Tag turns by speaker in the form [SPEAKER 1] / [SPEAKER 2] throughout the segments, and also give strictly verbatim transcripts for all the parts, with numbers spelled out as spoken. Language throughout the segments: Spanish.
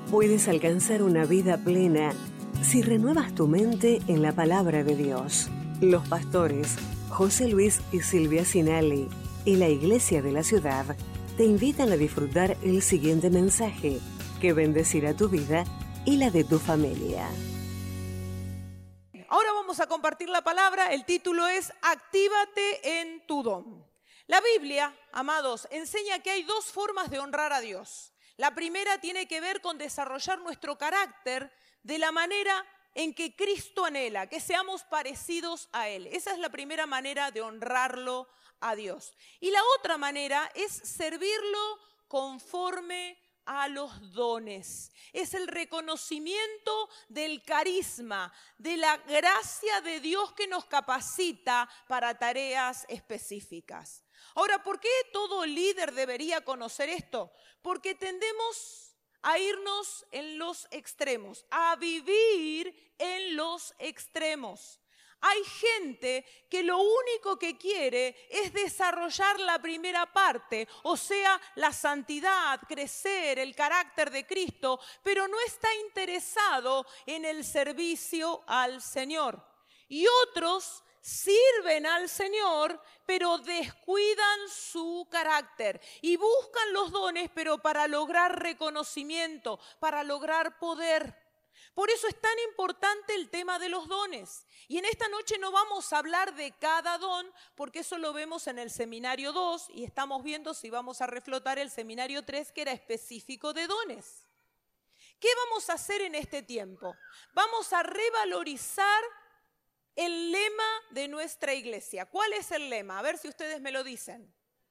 [SPEAKER 1] Puedes alcanzar una vida plena si renuevas tu mente en la palabra de Dios. Los pastores José Luis y Silvia Sinali y la Iglesia de la Ciudad te invitan a disfrutar el siguiente mensaje que bendecirá tu vida y la de tu familia.
[SPEAKER 2] Ahora vamos a compartir la palabra. El título es Actívate en tu don. La Biblia, amados, enseña que hay dos formas de honrar a Dios. La primera tiene que ver con desarrollar nuestro carácter de la manera en que Cristo anhela, que seamos parecidos a Él. Esa es la primera manera de honrarlo a Dios. Y la otra manera es servirlo conforme a los dones. Es el reconocimiento del carisma, de la gracia de Dios que nos capacita para tareas específicas. Ahora, ¿por qué todo líder debería conocer esto? Porque tendemos a irnos en los extremos, a vivir en los extremos. Hay gente que lo único que quiere es desarrollar la primera parte, o sea, la santidad, crecer, el carácter de Cristo, pero no está interesado en el servicio al Señor. Y otros sirven al Señor, pero descuidan su carácter y buscan los dones, pero para lograr reconocimiento, para lograr poder. Por eso es tan importante el tema de los dones. Y en esta noche no vamos a hablar de cada don, porque eso lo vemos en el seminario dos y estamos viendo si vamos a reflotar el seminario tres, que era específico de dones. ¿Qué vamos a hacer en este tiempo? Vamos a revalorizar el lema de nuestra iglesia. ¿Cuál es el lema? A ver si ustedes me lo dicen.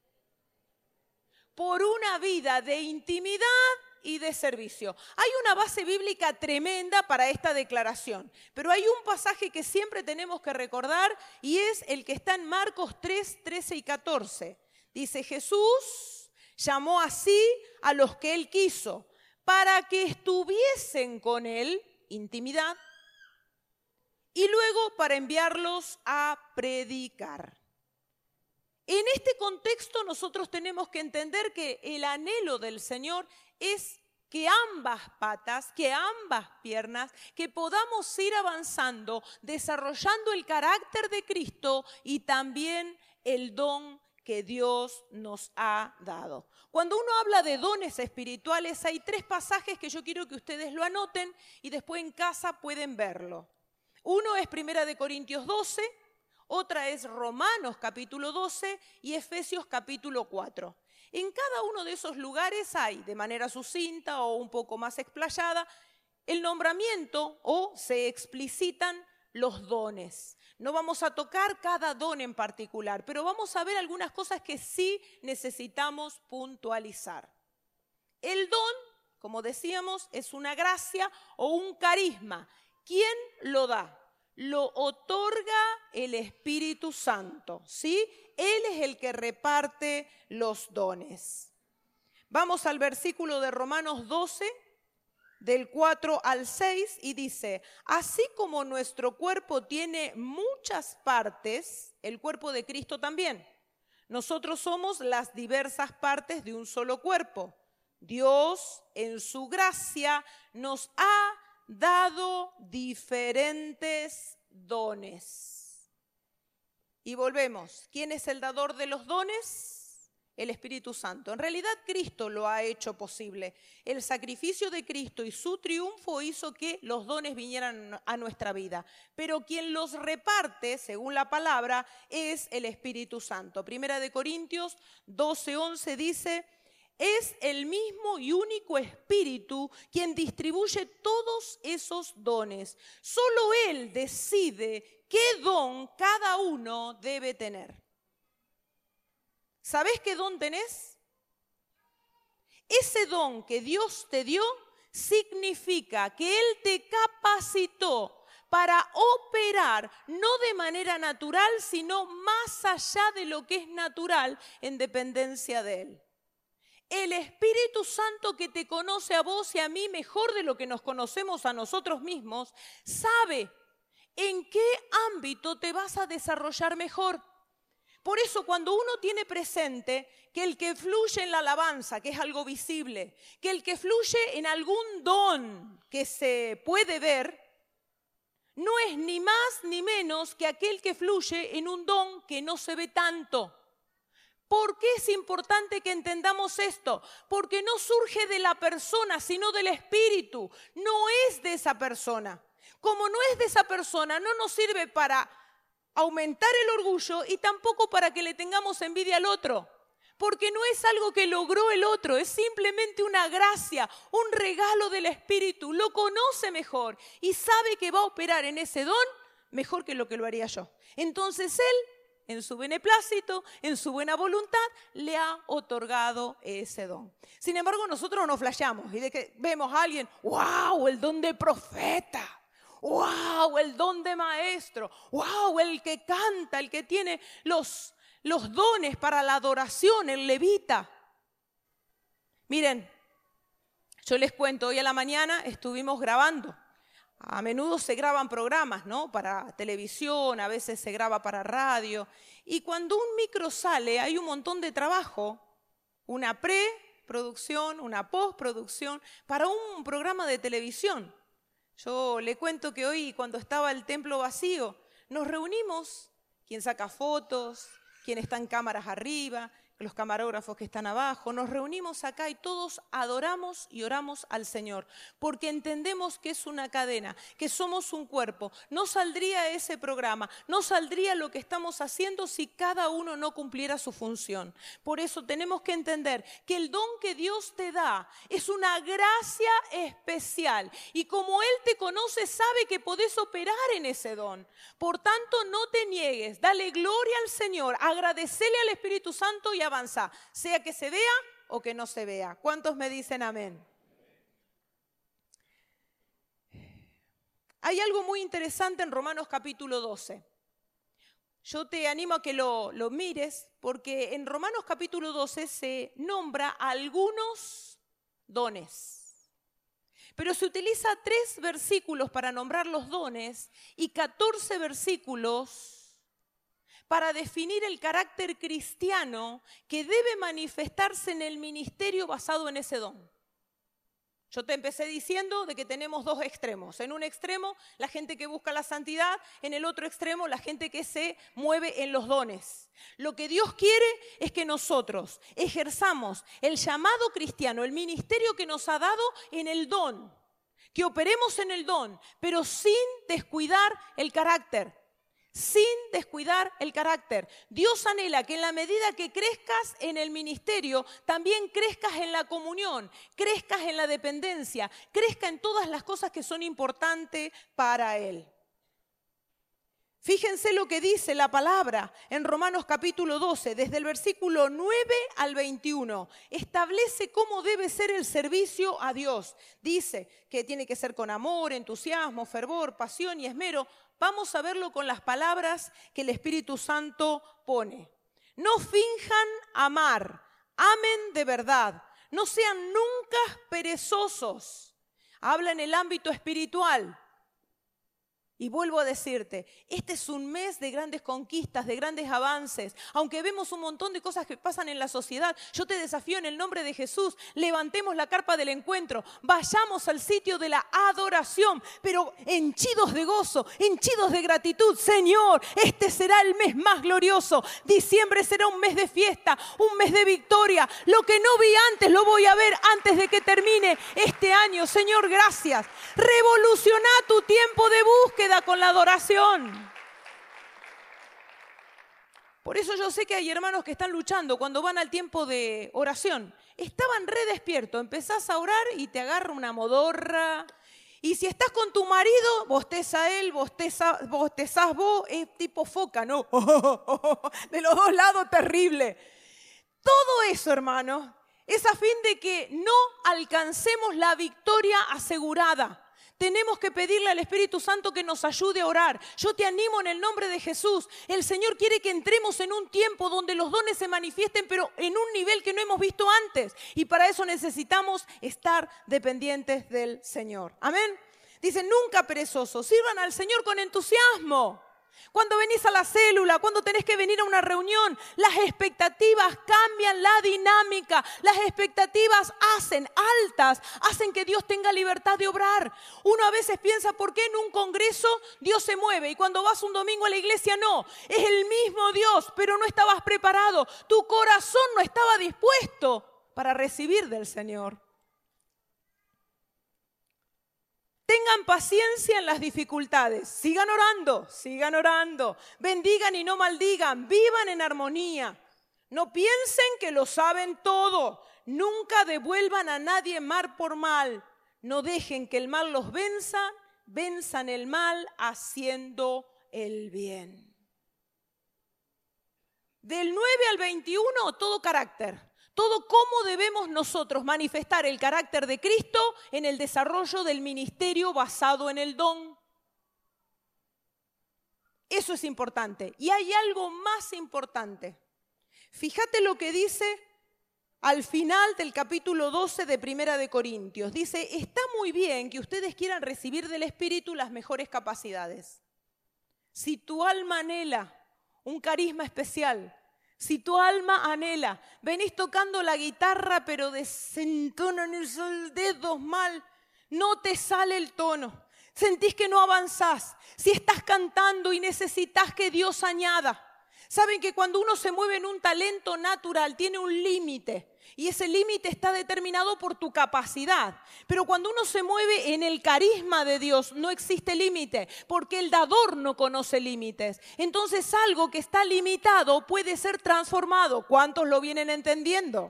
[SPEAKER 2] Por una vida de intimidad y de servicio. Hay una base bíblica tremenda para esta declaración, pero hay un pasaje que siempre tenemos que recordar y es el que está en Marcos tres, trece y catorce. Dice: Jesús llamó así a los que Él quiso para que estuviesen con Él, intimidad, y luego para enviarlos a predicar. En este contexto nosotros tenemos que entender que el anhelo del Señor es que ambas patas, que ambas piernas, que podamos ir avanzando, desarrollando el carácter de Cristo y también el don que Dios nos ha dado. Cuando uno habla de dones espirituales, hay tres pasajes que yo quiero que ustedes lo anoten y después en casa pueden verlo. Uno es Primera de Corintios doce, otra es Romanos capítulo doce y Efesios capítulo cuatro. En cada uno de esos lugares hay, de manera sucinta o un poco más explayada, el nombramiento o se explicitan los dones. No vamos a tocar cada don en particular, pero vamos a ver algunas cosas que sí necesitamos puntualizar. El don, como decíamos, es una gracia o un carisma. ¿Quién lo da? Lo otorga el Espíritu Santo, ¿sí? Él es el que reparte los dones. Vamos al versículo de Romanos doce, del cuatro al seis, y dice: así como nuestro cuerpo tiene muchas partes, el cuerpo de Cristo también. Nosotros somos las diversas partes de un solo cuerpo. Dios, en su gracia, nos ha dado diferentes dones. Y volvemos. ¿Quién es el dador de los dones? El Espíritu Santo. En realidad Cristo lo ha hecho posible. El sacrificio de Cristo y su triunfo hizo que los dones vinieran a nuestra vida. Pero quien los reparte, según la palabra, es el Espíritu Santo. Primera de Corintios doce, once dice: es el mismo y único Espíritu quien distribuye todos esos dones. Solo Él decide qué don cada uno debe tener. ¿Sabés qué don tenés? Ese don que Dios te dio significa que Él te capacitó para operar, no de manera natural, sino más allá de lo que es natural, en dependencia de Él. El Espíritu Santo, que te conoce a vos y a mí mejor de lo que nos conocemos a nosotros mismos, sabe en qué ámbito te vas a desarrollar mejor. Por eso cuando uno tiene presente que el que fluye en la alabanza, que es algo visible, que el que fluye en algún don que se puede ver, no es ni más ni menos que aquel que fluye en un don que no se ve tanto. ¿Por qué es importante que entendamos esto? Porque no surge de la persona, sino del espíritu. No es de esa persona. Como no es de esa persona, no nos sirve para aumentar el orgullo y tampoco para que le tengamos envidia al otro. Porque no es algo que logró el otro, es simplemente una gracia, un regalo del Espíritu. Lo conoce mejor y sabe que va a operar en ese don mejor que lo que lo haría yo. Entonces él, en su beneplácito, en su buena voluntad, le ha otorgado ese don. Sin embargo, nosotros nos flasheamos y de que vemos a alguien, ¡wow! El don de profeta. ¡Wow! El don de maestro. ¡Wow! El que canta, el que tiene los... Los dones para la adoración, el levita. Miren, yo les cuento, hoy a la mañana estuvimos grabando. A menudo se graban programas, ¿no? Para televisión, a veces se graba para radio. Y cuando un micro sale, hay un montón de trabajo. Una preproducción, una postproducción, para un programa de televisión. Yo le cuento que hoy, cuando estaba el templo vacío, nos reunimos, quien saca fotos, quien está en cámaras arriba, los camarógrafos que están abajo, nos reunimos acá y todos adoramos y oramos al Señor, porque entendemos que es una cadena, que somos un cuerpo. No saldría ese programa, no saldría lo que estamos haciendo si cada uno no cumpliera su función. Por eso tenemos que entender que el don que Dios te da es una gracia especial y como Él te conoce, sabe que podés operar en ese don. Por tanto, no te niegues, dale gloria al Señor, agradecele al Espíritu Santo y avanza, sea que se vea o que no se vea. ¿Cuántos me dicen amén? Hay algo muy interesante en Romanos capítulo doce. Yo te animo a que lo, lo mires, porque en Romanos capítulo doce se nombra algunos dones. Pero se utiliza tres versículos para nombrar los dones y catorce versículos para definir el carácter cristiano que debe manifestarse en el ministerio basado en ese don. Yo te empecé diciendo de que tenemos dos extremos. En un extremo, la gente que busca la santidad, en el otro extremo, la gente que se mueve en los dones. Lo que Dios quiere es que nosotros ejerzamos el llamado cristiano, el ministerio que nos ha dado en el don, que operemos en el don, pero sin descuidar el carácter. Sin descuidar el carácter. Dios anhela que en la medida que crezcas en el ministerio, también crezcas en la comunión, crezcas en la dependencia, crezcas en todas las cosas que son importantes para Él. Fíjense lo que dice la palabra en Romanos capítulo doce, desde el versículo nueve al veintiuno. Establece cómo debe ser el servicio a Dios. Dice que tiene que ser con amor, entusiasmo, fervor, pasión y esmero. Vamos a verlo con las palabras que el Espíritu Santo pone. No finjan amar, amen de verdad. No sean nunca perezosos. Habla en el ámbito espiritual. Y vuelvo a decirte, este es un mes de grandes conquistas, de grandes avances. Aunque vemos un montón de cosas que pasan en la sociedad, yo te desafío en el nombre de Jesús, levantemos la carpa del encuentro, vayamos al sitio de la adoración, pero henchidos de gozo, henchidos de gratitud. Señor, este será el mes más glorioso. Diciembre será un mes de fiesta, un mes de victoria. Lo que no vi antes, lo voy a ver antes de que termine este año. Señor, gracias. Revoluciona tu tiempo de búsqueda con la adoración. Por eso yo sé que hay hermanos que están luchando cuando van al tiempo de oración. Estaban re despiertos, empezás a orar y te agarra una modorra. Y si estás con tu marido, bosteza él, bosteza, bostezás vos, es tipo foca, ¿no? De los dos lados, terrible. Todo eso, hermanos, es a fin de que no alcancemos la victoria asegurada. Tenemos que pedirle al Espíritu Santo que nos ayude a orar. Yo te animo en el nombre de Jesús. El Señor quiere que entremos en un tiempo donde los dones se manifiesten, pero en un nivel que no hemos visto antes. Y para eso necesitamos estar dependientes del Señor. Amén. Dice, nunca perezosos, sirvan al Señor con entusiasmo. Cuando venís a la célula, cuando tenés que venir a una reunión, las expectativas cambian la dinámica. Las expectativas hacen altas, hacen que Dios tenga libertad de obrar. Uno a veces piensa, ¿por qué en un congreso Dios se mueve? Y cuando vas un domingo a la iglesia, no. Es el mismo Dios, pero no estabas preparado. Tu corazón no estaba dispuesto para recibir del Señor. Tengan paciencia en las dificultades, sigan orando, sigan orando, bendigan y no maldigan, vivan en armonía. No piensen que lo saben todo, nunca devuelvan a nadie mal por mal. No dejen que el mal los venza, venzan el mal haciendo el bien. Del nueve al veintiuno, todo carácter. Todo cómo debemos nosotros manifestar el carácter de Cristo en el desarrollo del ministerio basado en el don. Eso es importante. Y hay algo más importante. Fíjate lo que dice al final del capítulo doce de Primera de Corintios. Dice, está muy bien que ustedes quieran recibir del Espíritu las mejores capacidades. Si tu alma anhela un carisma especial, si tu alma anhela, venís tocando la guitarra pero desentonan esos dedos mal, no te sale el tono, sentís que no avanzás, si estás cantando y necesitas que Dios añada. Saben que cuando uno se mueve en un talento natural tiene un límite y ese límite está determinado por tu capacidad. Pero cuando uno se mueve en el carisma de Dios no existe límite porque el dador no conoce límites. Entonces algo que está limitado puede ser transformado. ¿Cuántos lo vienen entendiendo?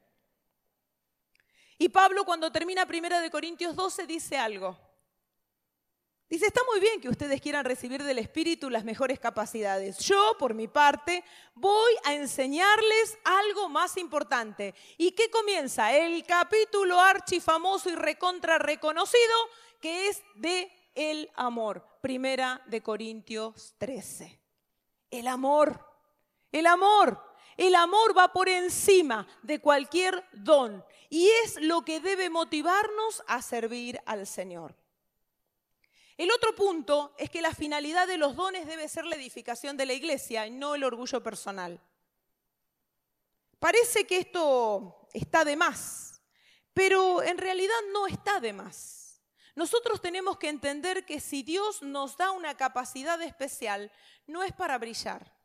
[SPEAKER 2] Y Pablo cuando termina Primera de Corintios doce dice algo. Dice, está muy bien que ustedes quieran recibir del Espíritu las mejores capacidades. Yo, por mi parte, voy a enseñarles algo más importante. ¿Y qué comienza? El capítulo archifamoso y recontra reconocido, que es de el amor. Primera de Corintios trece. El amor, el amor. El amor va por encima de cualquier don y es lo que debe motivarnos a servir al Señor. El otro punto es que la finalidad de los dones debe ser la edificación de la iglesia y no el orgullo personal. Parece que esto está de más, pero en realidad no está de más. Nosotros tenemos que entender que si Dios nos da una capacidad especial, no es para brillar.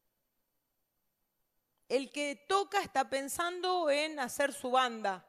[SPEAKER 2] El que toca está pensando en hacer su banda.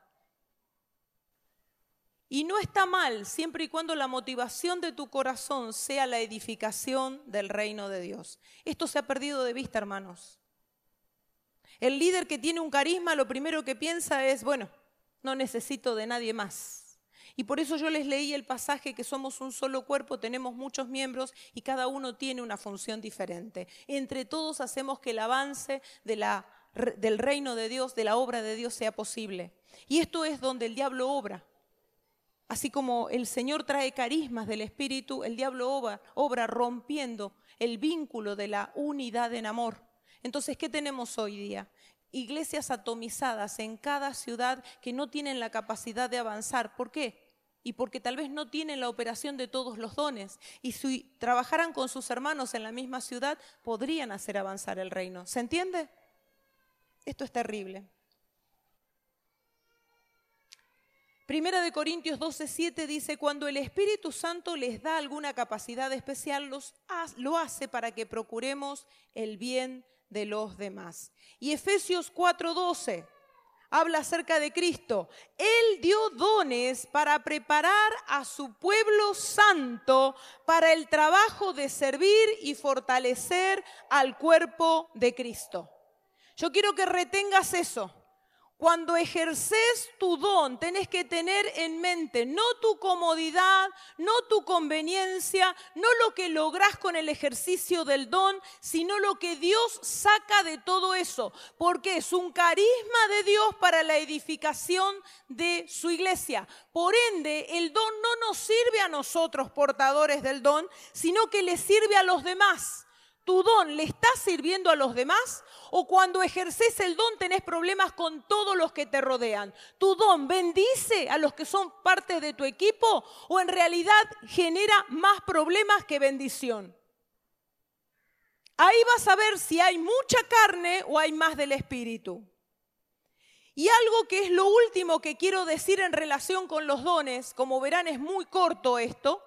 [SPEAKER 2] Y no está mal siempre y cuando la motivación de tu corazón sea la edificación del reino de Dios. Esto se ha perdido de vista, hermanos. El líder que tiene un carisma lo primero que piensa es, bueno, no necesito de nadie más. Y por eso yo les leí el pasaje que somos un solo cuerpo, tenemos muchos miembros y cada uno tiene una función diferente. Entre todos hacemos que el avance de la, del reino de Dios, de la obra de Dios sea posible. Y esto es donde el diablo obra. Así como el Señor trae carismas del Espíritu, el diablo obra, obra rompiendo el vínculo de la unidad en amor. Entonces, ¿qué tenemos hoy día? Iglesias atomizadas en cada ciudad que no tienen la capacidad de avanzar. ¿Por qué? Y porque tal vez no tienen la operación de todos los dones. Y si trabajaran con sus hermanos en la misma ciudad, podrían hacer avanzar el reino. ¿Se entiende? Esto es terrible. Primera de Corintios doce, siete dice, cuando el Espíritu Santo les da alguna capacidad especial, los, lo hace para que procuremos el bien de los demás. Y Efesios cuatro, doce habla acerca de Cristo. Él dio dones para preparar a su pueblo santo para el trabajo de servir y fortalecer al cuerpo de Cristo. Yo quiero que retengas eso. Cuando ejerces tu don, tenés que tener en mente no tu comodidad, no tu conveniencia, no lo que lográs con el ejercicio del don, sino lo que Dios saca de todo eso, porque es un carisma de Dios para la edificación de su iglesia. Por ende, el don no nos sirve a nosotros, portadores del don, sino que le sirve a los demás. ¿Tu don le está sirviendo a los demás? ¿O cuando ejerces el don tenés problemas con todos los que te rodean? ¿Tu don bendice a los que son parte de tu equipo? ¿O en realidad genera más problemas que bendición? Ahí vas a ver si hay mucha carne o hay más del Espíritu. Y algo que es lo último que quiero decir en relación con los dones, como verán es muy corto esto,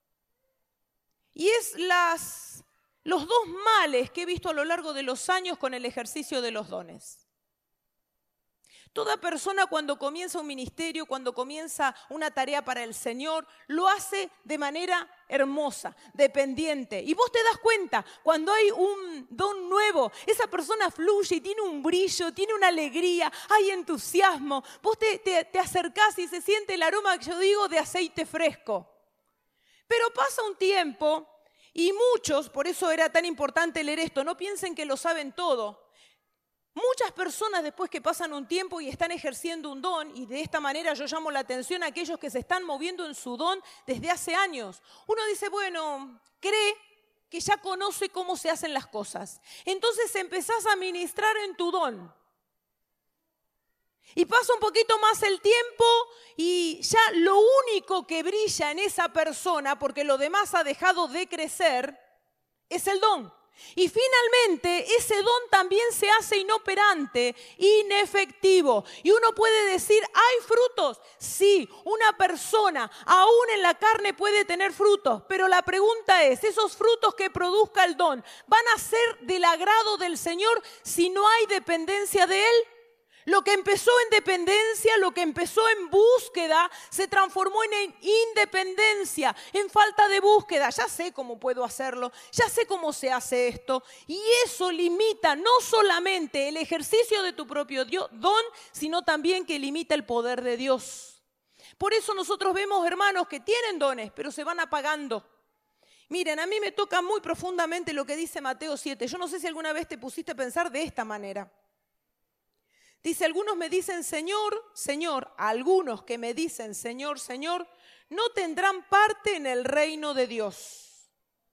[SPEAKER 2] y es las, los dos males que he visto a lo largo de los años con el ejercicio de los dones. Toda persona cuando comienza un ministerio, cuando comienza una tarea para el Señor, lo hace de manera hermosa, dependiente. Y vos te das cuenta, cuando hay un don nuevo, esa persona fluye y tiene un brillo, tiene una alegría, hay entusiasmo. Vos te, te, te acercás y se siente el aroma que yo digo de aceite fresco. Pero pasa un tiempo y muchos, por eso era tan importante leer esto, no piensen que lo saben todo. Muchas personas después que pasan un tiempo y están ejerciendo un don, y de esta manera yo llamo la atención a aquellos que se están moviendo en su don desde hace años. Uno dice, bueno, cree que ya conoce cómo se hacen las cosas. Entonces empezás a ministrar en tu don. Y pasa un poquito más el tiempo y ya lo único que brilla en esa persona, porque lo demás ha dejado de crecer, es el don. Y finalmente ese don también se hace inoperante, inefectivo. Y uno puede decir, ¿hay frutos? Sí, una persona aún en la carne puede tener frutos. Pero la pregunta es, ¿esos frutos que produzca el don van a ser del agrado del Señor si no hay dependencia de Él? Lo que empezó en dependencia, lo que empezó en búsqueda, se transformó en independencia, en falta de búsqueda. Ya sé cómo puedo hacerlo, ya sé cómo se hace esto. Y eso limita no solamente el ejercicio de tu propio don, sino también que limita el poder de Dios. Por eso nosotros vemos hermanos que tienen dones, pero se van apagando. Miren, a mí me toca muy profundamente lo que dice Mateo siete. Yo no sé si alguna vez te pusiste a pensar de esta manera. Dice, algunos me dicen, Señor, Señor, algunos que me dicen, Señor, Señor, no tendrán parte en el reino de Dios.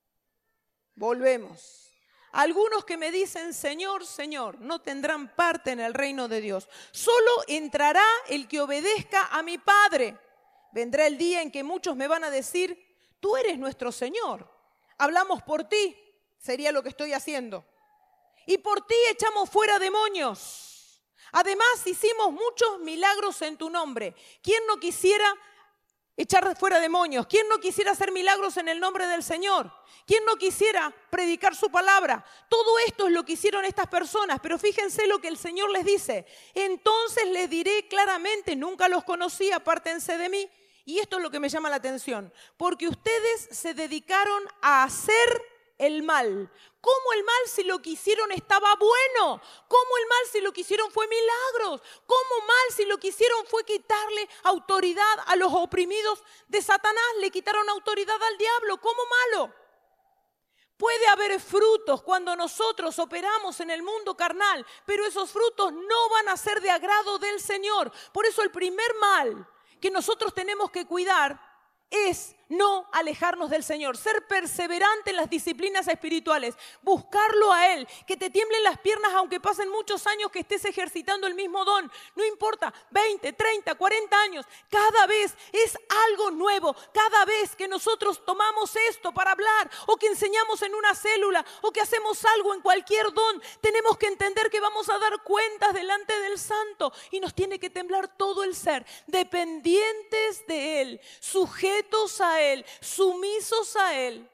[SPEAKER 2] Volvemos. Algunos que me dicen, Señor, Señor, no tendrán parte en el reino de Dios. Solo entrará el que obedezca a mi Padre. Vendrá el día en que muchos me van a decir, tú eres nuestro Señor. Hablamos por ti, sería lo que estoy haciendo. Y por ti echamos fuera demonios. Además, hicimos muchos milagros en tu nombre. ¿Quién no quisiera echar fuera demonios? ¿Quién no quisiera hacer milagros en el nombre del Señor? ¿Quién no quisiera predicar su palabra? Todo esto es lo que hicieron estas personas, pero fíjense lo que el Señor les dice. Entonces les diré claramente, nunca los conocí, apártense de mí. Y esto es lo que me llama la atención, porque ustedes se dedicaron a hacer el mal. ¿Cómo el mal si lo que hicieron estaba bueno? ¿Cómo el mal si lo que hicieron fue milagros? ¿Cómo mal si lo que hicieron fue quitarle autoridad a los oprimidos de Satanás? Le quitaron autoridad al diablo. ¿Cómo malo? Puede haber frutos cuando nosotros operamos en el mundo carnal, pero esos frutos no van a ser de agrado del Señor. Por eso el primer mal que nosotros tenemos que cuidar es no alejarnos del Señor, ser perseverante en las disciplinas espirituales, buscarlo a Él, que te tiemblen las piernas aunque pasen muchos años que estés ejercitando el mismo don, no importa, veinte, treinta, cuarenta años, cada vez es algo nuevo, cada vez que nosotros tomamos esto para hablar o que enseñamos en una célula o que hacemos algo en cualquier don, tenemos que entender que vamos a dar cuentas delante del Santo y nos tiene que temblar todo el ser, dependientes de Él, sujetos a Él, sumisos a Él.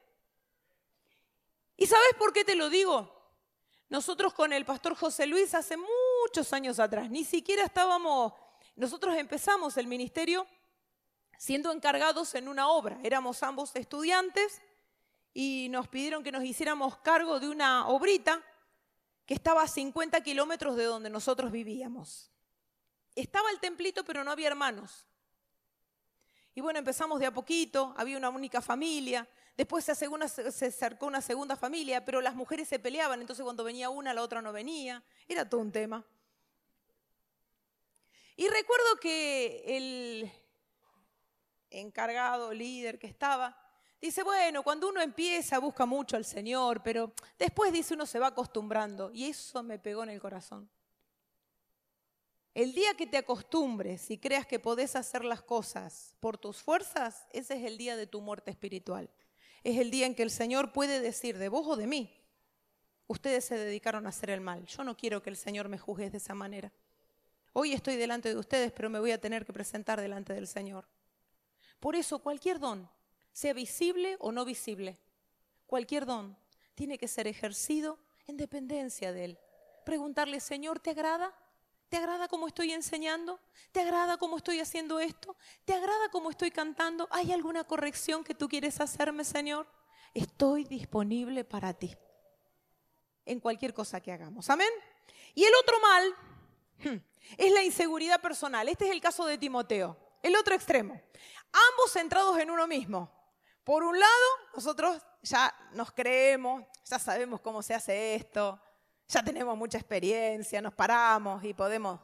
[SPEAKER 2] ¿Y sabes por qué te lo digo? Nosotros con el pastor José Luis hace muchos años atrás, ni siquiera estábamos, nosotros empezamos el ministerio siendo encargados en una obra. Éramos ambos estudiantes y nos pidieron que nos hiciéramos cargo de una obrita que estaba a cincuenta kilómetros de donde nosotros vivíamos. Estaba el templito, pero no había hermanos. Y bueno, empezamos de a poquito, había una única familia, después se, una, se acercó una segunda familia, pero las mujeres se peleaban, entonces cuando venía una, la otra no venía, era todo un tema. Y recuerdo que el encargado, líder que estaba, dice, bueno, cuando uno empieza busca mucho al Señor, pero después dice uno se va acostumbrando, y eso me pegó en el corazón. El día que te acostumbres y creas que podés hacer las cosas por tus fuerzas, ese es el día de tu muerte espiritual. Es el día en que el Señor puede decir, de vos o de mí, ustedes se dedicaron a hacer el mal. Yo no quiero que el Señor me juzgue de esa manera. Hoy estoy delante de ustedes, pero me voy a tener que presentar delante del Señor. Por eso cualquier don, sea visible o no visible, cualquier don tiene que ser ejercido en dependencia de Él. Preguntarle, Señor, ¿te agrada? ¿Te agrada cómo estoy enseñando? ¿Te agrada cómo estoy haciendo esto? ¿Te agrada cómo estoy cantando? ¿Hay alguna corrección que tú quieres hacerme, Señor? Estoy disponible para ti en cualquier cosa que hagamos. ¿Amén? Y el otro mal es la inseguridad personal. Este es el caso de Timoteo, el otro extremo. Ambos centrados en uno mismo. Por un lado, nosotros ya nos creemos, ya sabemos cómo se hace esto, ya tenemos mucha experiencia, nos paramos y podemos.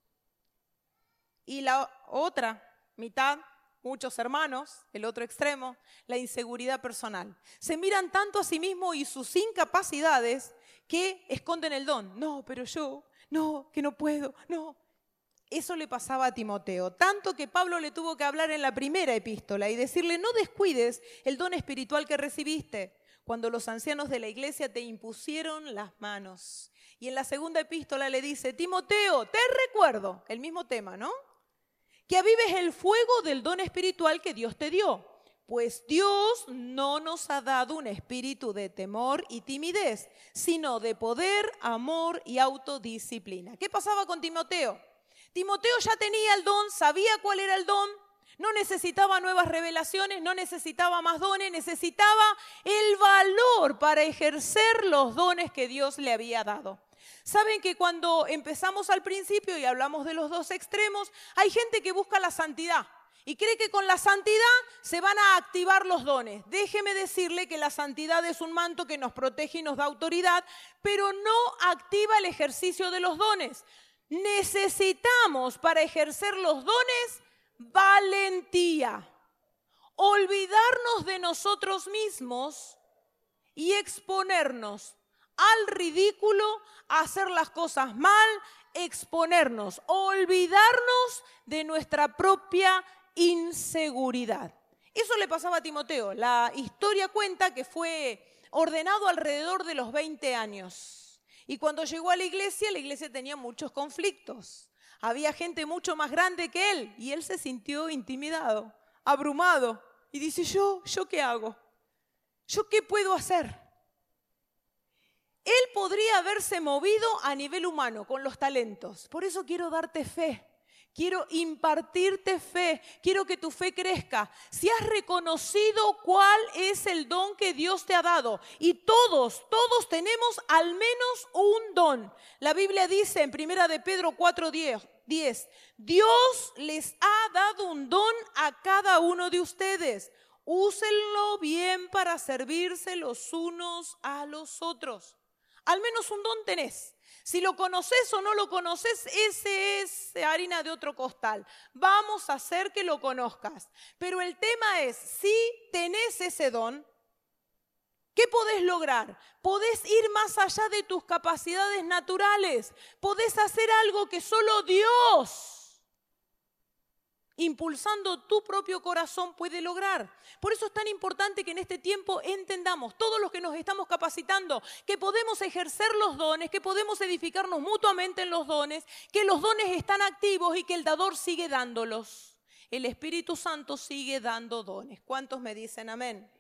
[SPEAKER 2] Y la otra mitad, muchos hermanos, el otro extremo, la inseguridad personal. Se miran tanto a sí mismos y sus incapacidades que esconden el don. No, pero yo, no, que no puedo, no. Eso le pasaba a Timoteo, tanto que Pablo le tuvo que hablar en la primera epístola y decirle, no descuides el don espiritual que recibiste cuando los ancianos de la iglesia te impusieron las manos. Y en la segunda epístola le dice, Timoteo, te recuerdo, el mismo tema, ¿no? Que avives el fuego del don espiritual que Dios te dio. Pues Dios no nos ha dado un espíritu de temor y timidez, sino de poder, amor y autodisciplina. ¿Qué pasaba con Timoteo? Timoteo ya tenía el don, sabía cuál era el don, no necesitaba nuevas revelaciones, no necesitaba más dones, necesitaba el valor para ejercer los dones que Dios le había dado. Saben que cuando empezamos al principio y hablamos de los dos extremos, hay gente que busca la santidad y cree que con la santidad se van a activar los dones. Déjeme decirle que la santidad es un manto que nos protege y nos da autoridad, pero no activa el ejercicio de los dones. Necesitamos para ejercer los dones valentía, olvidarnos de nosotros mismos y exponernos al ridículo, a hacer las cosas mal, exponernos, olvidarnos de nuestra propia inseguridad. Eso le pasaba a Timoteo. La historia cuenta que fue ordenado alrededor de los veinte años. Y cuando llegó a la iglesia, la iglesia tenía muchos conflictos. Había gente mucho más grande que él y él se sintió intimidado, abrumado. Y dice, ¿yo? ¿Yo qué hago? ¿Yo qué puedo hacer? Él podría haberse movido a nivel humano con los talentos. Por eso quiero darte fe. Quiero impartirte fe, quiero que tu fe crezca. Si has reconocido cuál es el don que Dios te ha dado, y todos, todos tenemos al menos un don. La Biblia dice en primera de Pedro cuatro diez, Dios les ha dado un don a cada uno de ustedes. Úsenlo bien para servirse los unos a los otros. Al menos un don tenés. Si lo conoces o no lo conoces, ese es harina de otro costal. Vamos a hacer que lo conozcas. Pero el tema es, si tenés ese don, ¿qué podés lograr? Podés ir más allá de tus capacidades naturales. Podés hacer algo que solo Dios, impulsando tu propio corazón, puede lograr. Por eso es tan importante que en este tiempo entendamos, todos los que nos estamos capacitando, que podemos ejercer los dones, que podemos edificarnos mutuamente en los dones, que los dones están activos y que el dador sigue dándolos. El Espíritu Santo sigue dando dones. ¿Cuántos me dicen amén?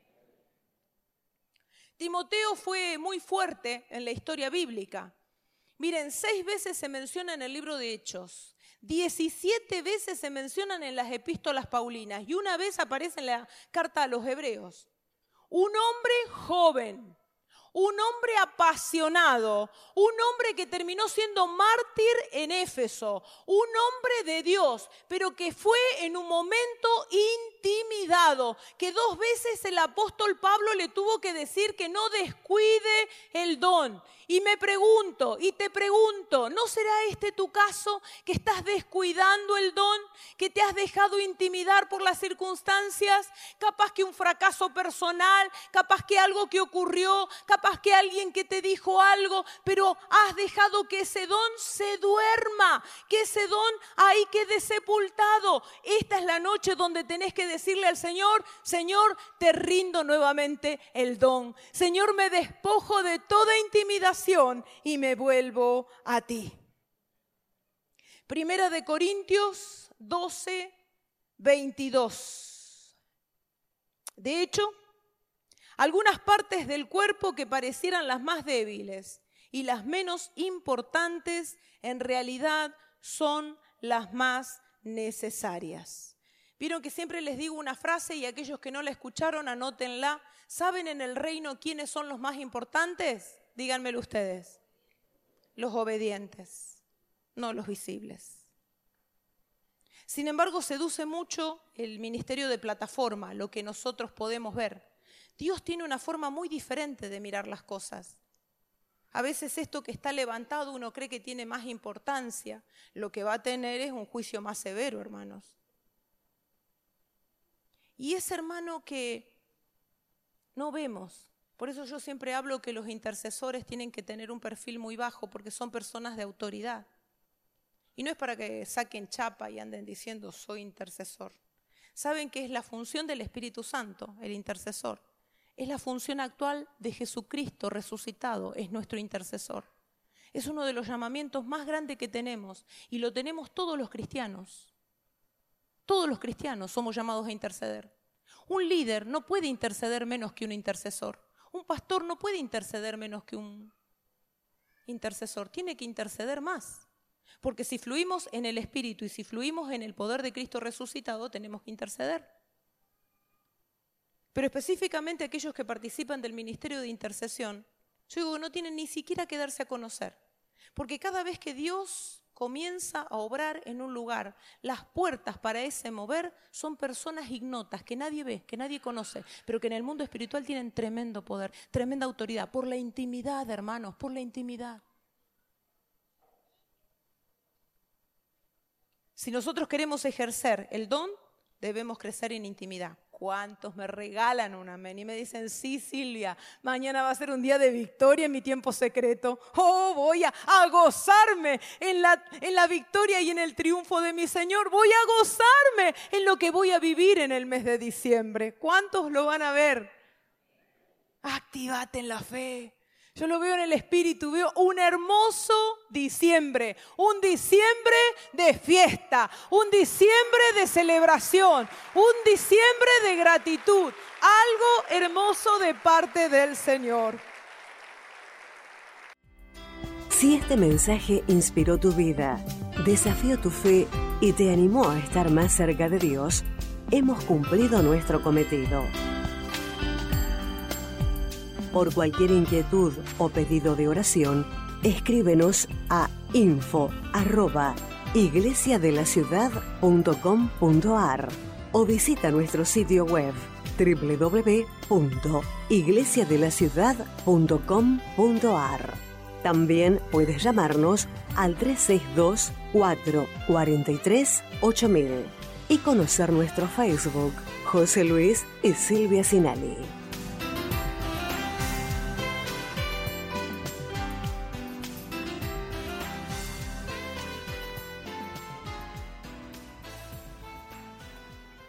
[SPEAKER 2] Timoteo fue muy fuerte en la historia bíblica. Miren, seis veces se menciona en el libro de Hechos. diecisiete veces se mencionan en las epístolas paulinas y una vez aparece en la carta a los hebreos. Un hombre joven, un hombre apasionado, un hombre que terminó siendo mártir en Éfeso, un hombre de Dios, pero que fue en un momento intimidado, que dos veces el apóstol Pablo le tuvo que decir que no descuide el don. Y me pregunto, y te pregunto, ¿no será este tu caso, que estás descuidando el don, que te has dejado intimidar por las circunstancias? Capaz que un fracaso personal, capaz que algo que ocurrió, capaz que alguien que te dijo algo, pero has dejado que ese don se duerma, que ese don ahí quede sepultado. Esta es la noche donde tenés que decirle al Señor, Señor, te rindo nuevamente el don. Señor, me despojo de toda intimidación y me vuelvo a ti. Primera de Corintios doce, veintidós. De hecho, algunas partes del cuerpo que parecieran las más débiles y las menos importantes, en realidad son las más necesarias. Vieron que siempre les digo una frase y aquellos que no la escucharon, anótenla. ¿Saben en el reino quiénes son los más importantes? Díganmelo ustedes. Los obedientes, no los visibles. Sin embargo, seduce mucho el ministerio de plataforma, lo que nosotros podemos ver. Dios tiene una forma muy diferente de mirar las cosas. A veces esto que está levantado uno cree que tiene más importancia. Lo que va a tener es un juicio más severo, hermanos. Y ese hermano que no vemos. Por eso yo siempre hablo que los intercesores tienen que tener un perfil muy bajo porque son personas de autoridad. Y no es para que saquen chapa y anden diciendo soy intercesor. Saben que es la función del Espíritu Santo, el intercesor. Es la función actual de Jesucristo resucitado, es nuestro intercesor. Es uno de los llamamientos más grandes que tenemos y lo tenemos todos los cristianos. Todos los cristianos somos llamados a interceder. Un líder no puede interceder menos que un intercesor. Un pastor no puede interceder menos que un intercesor. Tiene que interceder más. Porque si fluimos en el Espíritu y si fluimos en el poder de Cristo resucitado, tenemos que interceder. Pero específicamente aquellos que participan del ministerio de intercesión, yo digo, no tienen ni siquiera que darse a conocer. Porque cada vez que Dios comienza a obrar en un lugar, las puertas para ese mover son personas ignotas que nadie ve, que nadie conoce, pero que en el mundo espiritual tienen tremendo poder, tremenda autoridad, por la intimidad, hermanos, por la intimidad. Si nosotros queremos ejercer el don, debemos crecer en intimidad. ¿Cuántos me regalan un amén? Y me dicen, sí, Silvia, mañana va a ser un día de victoria en mi tiempo secreto. Oh, voy a, a gozarme en la, en la victoria y en el triunfo de mi Señor. Voy a gozarme en lo que voy a vivir en el mes de diciembre. ¿Cuántos lo van a ver? Actívate en la fe. Yo lo veo en el espíritu, veo un hermoso diciembre, un diciembre de fiesta, un diciembre de celebración, un diciembre de gratitud, algo hermoso de parte del Señor.
[SPEAKER 1] Si este mensaje inspiró tu vida, desafió tu fe y te animó a estar más cerca de Dios, hemos cumplido nuestro cometido. Por cualquier inquietud o pedido de oración, escríbenos a info arroba iglesiadelaciudad.com.ar o visita nuestro sitio web doble u doble u doble u punto iglesiadelaciudad punto com punto ar. También puedes llamarnos al tres seis dos, cuatro cuatro tres, ocho mil y conocer nuestro Facebook, José Luis y Silvia Sinali.